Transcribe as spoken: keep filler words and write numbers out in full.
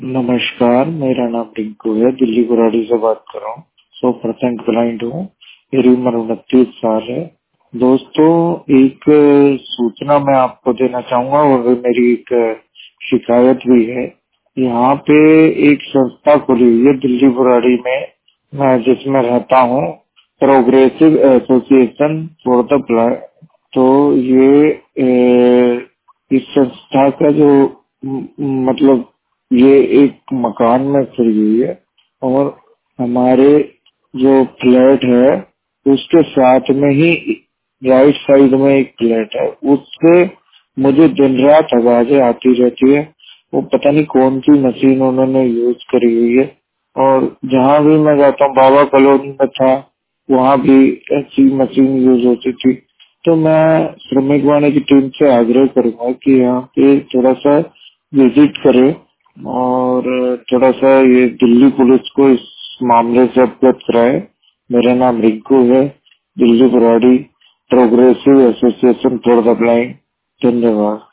नमस्कार, मेरा नाम रिंकू है। दिल्ली बुराड़ी से बात कर रहा हूँ। सौ परसेंट क्लाइंट हूँ। मेरी उम्र उनतीस साल है। दोस्तों, एक सूचना मैं आपको देना चाहूंगा और मेरी एक शिकायत भी है। यहाँ पे एक संस्था खुली हुई है दिल्ली बुराड़ी में, मैं जिसमें रहता हूँ, progressive association for the blind. तो ये ए, इस संस्था का जो म, मतलब ये एक मकान में खुली हुई है और हमारे जो फ्लैट है उसके साथ में ही राइट साइड में एक फ्लैट है। उससे मुझे दिन रात आवाजें आती रहती है। वो पता नहीं कौन सी मशीन उन्होंने यूज करी हुई है। और जहाँ भी मैं जाता हूँ, बाबा कॉलोनी में था, वहाँ भी ऐसी मशीन यूज होती थी। तो मैं श्रमिक वाणी की टीम से आग्रह करूंगा कि यहाँ पे थोड़ा सा विजिट करें और थोड़ा सा ये दिल्ली पुलिस को इस मामले से अवगत कराए। मेरा नाम रिंकू है, Delhi Burari, progressive association for the blind. धन्यवाद।